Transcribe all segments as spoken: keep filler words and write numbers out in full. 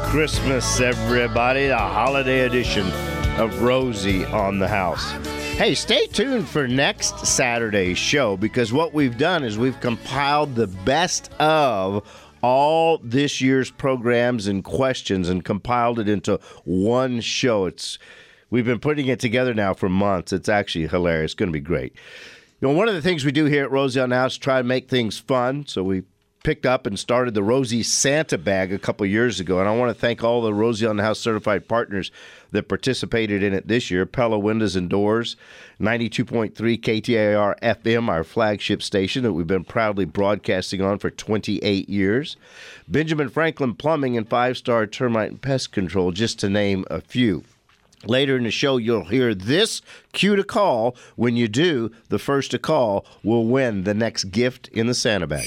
Christmas, everybody. The holiday edition of Rosie on the House. Hey, stay tuned for next Saturday's show, because what we've done is we've compiled the best of all this year's programs and questions and compiled it into one show. It's we've been putting it together now for months. It's actually hilarious. It's going to be great. You know, one of the things we do here at Rosie on the House is try to make things fun. So we picked up and started the Rosie Santa Bag a couple years ago. And I want to thank all the Rosie on the House certified partners that participated in it this year. Pella Windows and Doors, ninety-two point three K T A R F M, our flagship station that we've been proudly broadcasting on for twenty-eight years. Benjamin Franklin Plumbing and Five Star Termite and Pest Control, just to name a few. Later in the show, you'll hear this cue to call. When you do, the first to call will win the next gift in the Santa Bag.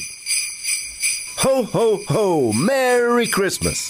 Ho, ho, ho! Merry Christmas!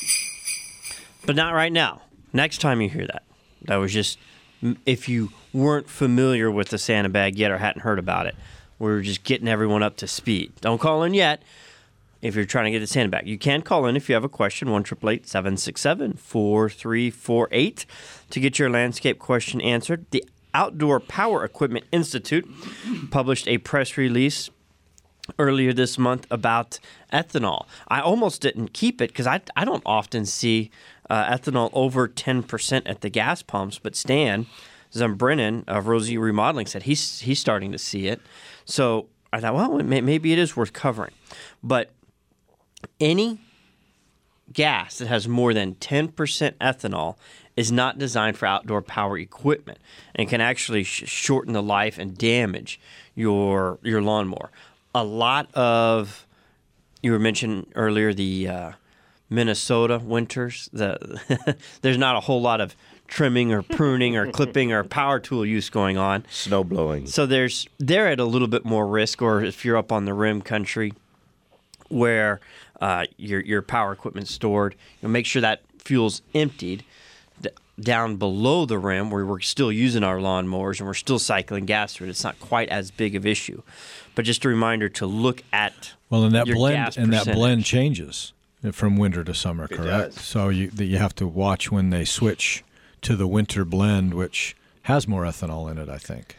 But not right now. Next time you hear that. That was just, if you weren't familiar with the Santa Bag yet or hadn't heard about it, we were just getting everyone up to speed. Don't call in yet if you're trying to get the Santa Bag. You can call in if you have a question, one eight eight eight, seven six seven, four three four eight, to get your landscape question answered. The Outdoor Power Equipment Institute published a press release earlier this month about ethanol. I almost didn't keep it because I, I don't often see uh, ethanol over ten percent at the gas pumps, but Stan Zembrennan of Rosie Remodeling said he's he's starting to see it. So I thought, well, maybe it is worth covering. But any gas that has more than ten percent ethanol is not designed for outdoor power equipment and can actually sh- shorten the life and damage your your lawnmower. A lot of, you were mentioning earlier, the uh, Minnesota winters. The there's not a whole lot of trimming or pruning or clipping or power tool use going on. Snow blowing. So there's they're at a little bit more risk, or if you're up on the rim country where uh, your your power equipment's stored, you know, make sure that fuel's emptied down below the rim where we're still using our lawnmowers and we're still cycling gas through it. It's not quite as big of an issue. But just a reminder to look at well, and that your blend gas and percentage. that blend changes from winter to summer, It correct? does. So you that you have to watch when they switch to the winter blend, which has more ethanol in it, I think.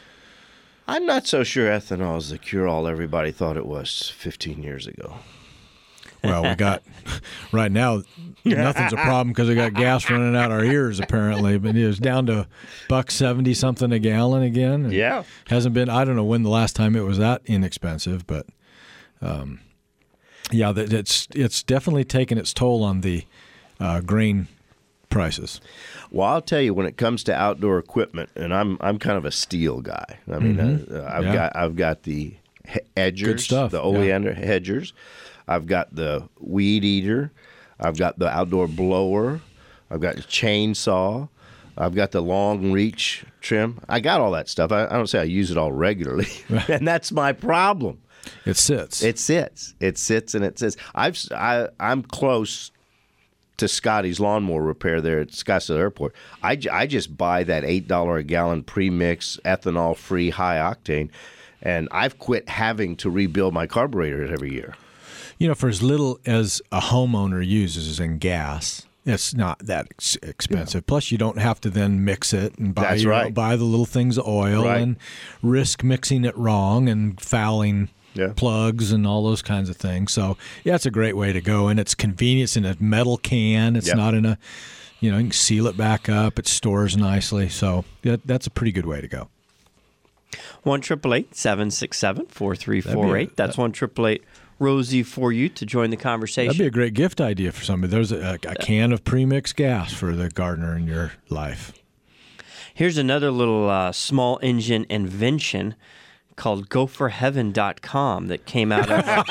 I'm not so sure ethanol is the cure-all everybody thought it was fifteen years ago. Well, we got right now. Nothing's a problem because we got gas running out our ears apparently. But it was down to buck seventy something a gallon again. And Yeah, hasn't been. I don't know when the last time it was that inexpensive, but um, yeah, that it's it's definitely taken its toll on the uh, grain prices. Well, I'll tell you, when it comes to outdoor equipment, and I'm I'm kind of a steel guy. I mean, Mhm. uh, I've Yeah. got I've got the he- edgers, Good stuff, the yeah. oleander hedgers. I've got the weed eater. I've got the outdoor blower. I've got the chainsaw. I've got the long reach trim. I got all that stuff. I, I don't say I use it all regularly, and that's my problem. It sits. It sits. It sits and it sits. I've I, I'm close to Scotty's lawnmower repair there at Scottsdale Airport. I, j- I just buy that eight dollars a gallon premix, ethanol-free, high-octane, and I've quit having to rebuild my carburetor every year. You know, for as little as a homeowner uses in gas, it's not that ex- expensive. Yeah. Plus, you don't have to then mix it and buy That's your, right. buy the little things of oil Right. and risk mixing it wrong and fouling Yeah. plugs and all those kinds of things. So, yeah, it's a great way to go. And it's convenience in a metal can. It's Yep. not in a, you know, you can seal it back up. It stores nicely. So, that, that's a pretty good way to go. one eight eight eight, seven six seven, four three four eight. That's one eight eight eight, Rosie for you to join the conversation. That'd be a great gift idea for somebody. There's a, a can of premix gas for the gardener in your life. Here's another little uh, small engine invention called go for heaven dot com that came out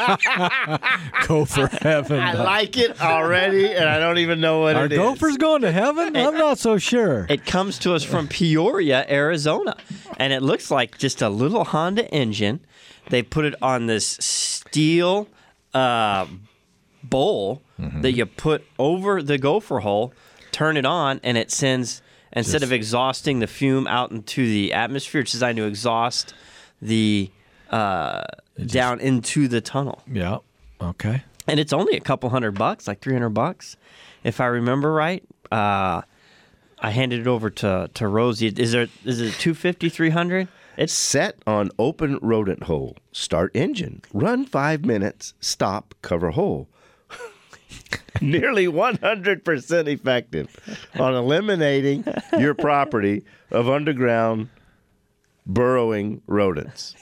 of Go for heaven. I like it already, and I don't even know what Are it is. gophers going to heaven? I'm not so sure. It comes to us from Peoria, Arizona, and it looks like just a little Honda engine. They put it on this steel uh, bowl Mm-hmm. that you put over the gopher hole, turn it on, and it sends, instead Just- of exhausting the fume out into the atmosphere, it's designed to exhaust the uh, down into the tunnel. Yeah. Okay. and it's only a couple hundred bucks, like three hundred bucks, if I remember right. Uh, I handed it over to, to Rosie. Is there is it two fifty, three hundred? It's set on open rodent hole. Start engine. Run five minutes. Stop. Cover hole. Nearly one hundred percent effective on eliminating your property of underground burrowing rodents.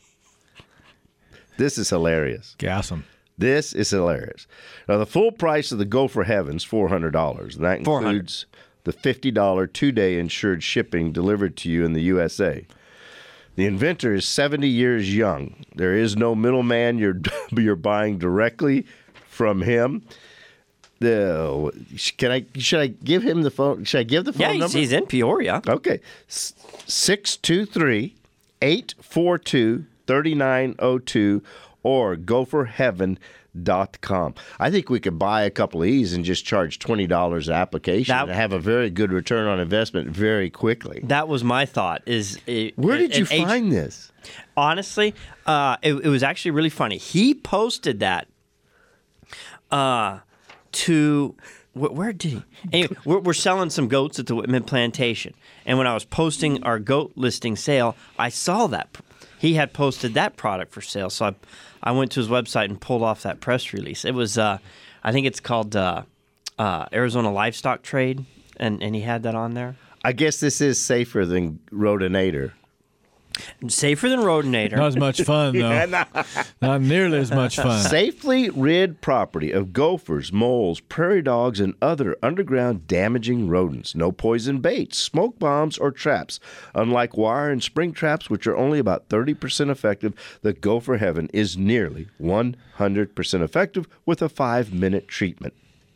This is hilarious. Gas them. This is hilarious. Now, the full price of the Gopher Heaven is four hundred dollars. And that includes the fifty dollars two-day insured shipping delivered to you in the U S A. The inventor is seventy years young. There is no middleman. You're, you're buying directly from him. The can I should I give him the phone? Should I give the phone Yeah, number? he's, he's in Peoria. Okay, six two three, eight four two, three nine zero two or gopher heaven dot com. I think we could buy a couple of these and just charge twenty dollars an application That- and have a very good return on investment very quickly. That was my thought. Is it, Where did you it- it- find this? Honestly, uh, it, it was actually really funny. He posted that uh, to wh- where did he? Anyway, we're, we're selling some goats at the Whitman Plantation, and when I was posting our goat listing sale, I saw that he had posted that product for sale. So I, I went to his website and pulled off that press release. It was, uh, I think it's called uh, uh, Arizona Livestock Trade, and, and he had that on there. I guess this is safer than Rodinator. Safer than Rodinator. Not as much fun, though. Not nearly as much fun. Safely rid property of gophers, moles, prairie dogs, and other underground damaging rodents. No poison baits, smoke bombs, or traps. Unlike wire and spring traps, which are only about thirty percent effective, the Gopher Heaven is nearly one hundred percent effective with a five-minute treatment.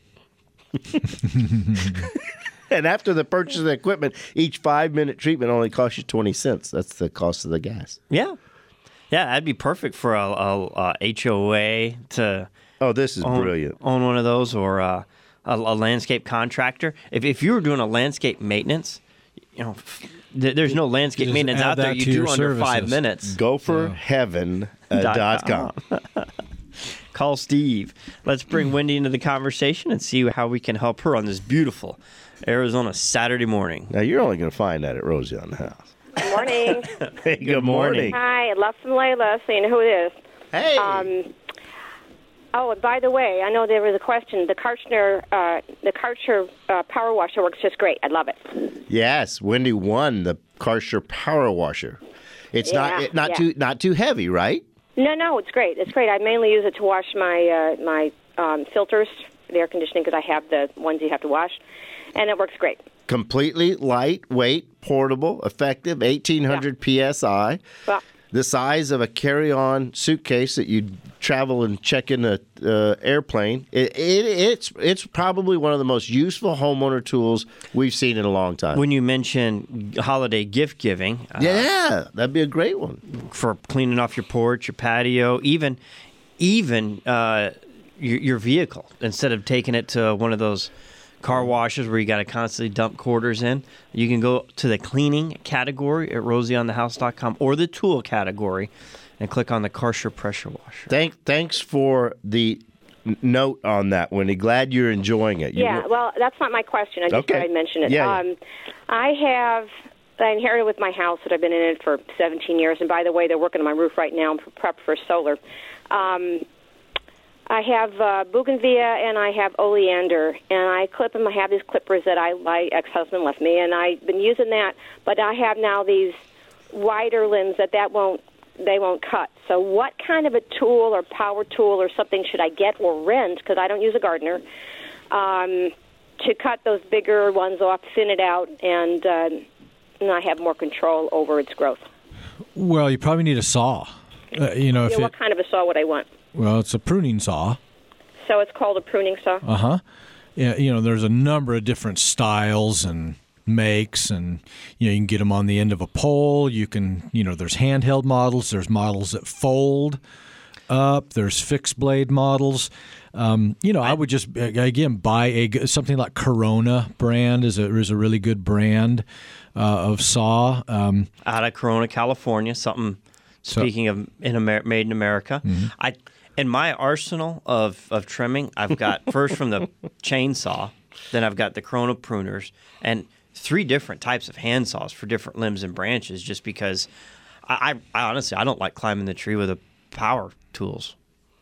And after the purchase of the equipment, each five-minute treatment only costs you twenty cents. That's the cost of the gas. Yeah. Yeah, that'd be perfect for a, a, a H O A to Oh, this is own, brilliant. own one of those, or uh, a, a landscape contractor. If, if you were doing a landscape maintenance, you know, th- there's no landscape just maintenance add out there that you to do your under five services. minutes. gopher heaven dot com. Call Steve. Let's bring Wendy into the conversation and see how we can help her on this beautiful Arizona Saturday morning. Now, you're only going to find that at Rosie on the House. Good morning. Hey, good morning. Hi, love from Layla, so you know who it is. Hey. Um, oh, and by the way, I know there was a question. The Karcher, uh, the Karcher uh, power washer works just great. I love it. Yes, Wendy won the Karcher Power Washer. It's not Yeah, it, not yeah. too not too heavy, right? No, no, it's great. It's great. I mainly use it to wash my uh, my um, filters, the air conditioning, because I have the ones you have to wash, and it works great. Completely lightweight, portable, effective, eighteen hundred P S I. Well, The size of a carry-on suitcase that you travel and check in a uh, airplane. It, it, it's it's probably one of the most useful homeowner tools we've seen in a long time. When you mention holiday gift giving, uh, yeah, that'd be a great one. for cleaning off your porch, your patio, even even uh, your, your vehicle, instead of taking it to one of those car washes where you got to constantly dump quarters in, you can go to the cleaning category at rosie on the house dot com or the tool category and click on the Karcher pressure washer. Thank, thanks for the n- note on that, Wendy. Glad you're enjoying it. You yeah, re- well, that's not my question. I just Okay. thought I'd mention it. Yeah, yeah. Um, I have, I inherited with my house that I've been in it for seventeen years, and by the way, they're working on my roof right now for prep for solar. Um, I have uh, bougainvillea and I have oleander, and I clip them. I have these clippers that I my ex-husband left me, and I've been using that. But I have now these wider limbs that that won't they won't cut. So, what kind of a tool or power tool or something should I get or rent? Because I don't use a gardener um, to cut those bigger ones off, thin it out, and, uh, and I have more control over its growth. Well, you probably need a saw. Uh, you know, if Yeah, it, what kind of a saw would I want? well, it's a pruning saw. So it's called a pruning saw. Uh huh. Yeah, you know, there's a number of different styles and makes, and you know, you can get them on the end of a pole. You can, you know, there's handheld models. There's models that fold up. There's fixed blade models. Um, you know, I would just again buy a something like Corona brand is a is a really good brand uh, of saw. Um, Out of Corona, California, something. So- Speaking of in Amer- made in America, I in my arsenal of, of trimming, I've got first from the chainsaw, then I've got the Corona pruners, and three different types of hand saws for different limbs and branches. Just because, I, I, I honestly I don't like climbing the tree with a power tools.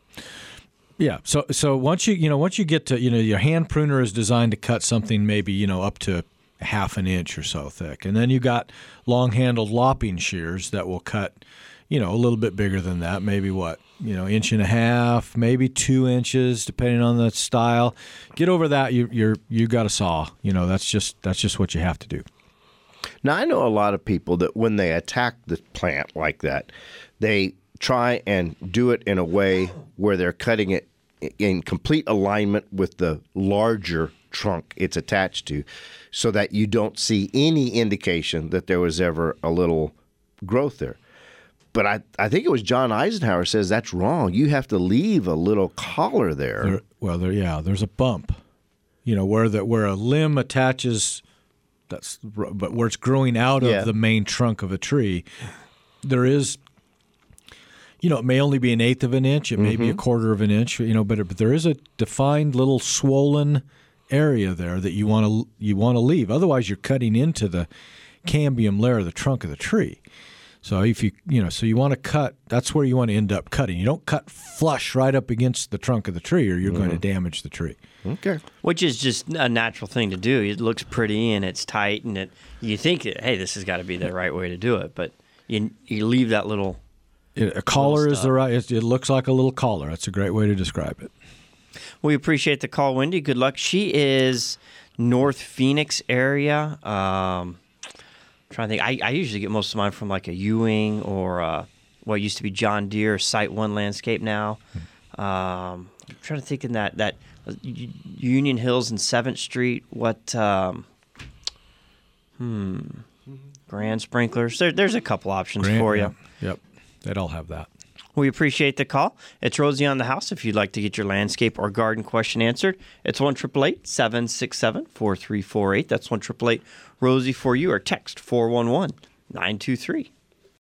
Yeah. So so once you you know once you get to you know your hand pruner is designed to cut something maybe you know up to half an inch or so thick, and then you got long handled lopping shears that will cut you know a little bit bigger than that, maybe what you know inch and a half, maybe two inches, depending on the style. Get over that, you you're you got a saw. You know that's just that's just what you have to do. Now I know a lot of people that when they attack the plant like that, they try and do it in a way where they're cutting it in complete alignment with the larger trunk it's attached to, so that you don't see any indication that there was ever a little growth there. But I, I think it was John Eisenhower says that's wrong. You have to leave a little collar there. there well, there yeah, there's a bump, you know, where the where a limb attaches. That's but where it's growing out of yeah. the main trunk of a tree, there is. You know, it may only be an eighth of an inch. It may mm-hmm. be a quarter of an inch. You know, but but there is a defined little swollen area there that you want to you want to leave. Otherwise, you're cutting into the cambium layer of the trunk of the tree. So if you you know, so you want to cut. That's where you want to end up cutting. You don't cut flush right up against the trunk of the tree, or you're mm-hmm. going to damage the tree. Okay. Which is just a natural thing to do. It looks pretty and it's tight, and it you think, hey, this has got to be the right way to do it, but you you leave that little. A collar is the right. It looks like a little collar. That's a great way to describe it. We appreciate the call, Wendy. Good luck. She is North Phoenix area. Um, I'm trying to think. I, I usually get most of mine from like a Ewing or a, what used to be John Deere Site One Landscape now. Um, I'm trying to think in that that Union Hills and Seventh Street. What? Um, hmm. Grand Sprinklers. There, there's a couple options Grand, for you. Yep. yep. They'd all have that. We appreciate the call. It's Rosie on the House. If you'd like to get your landscape or garden question answered, it's one eight eight eight, seven six seven, four three four eight. That's one eight eight eight, Rosie for you, or text four one one, nine two three.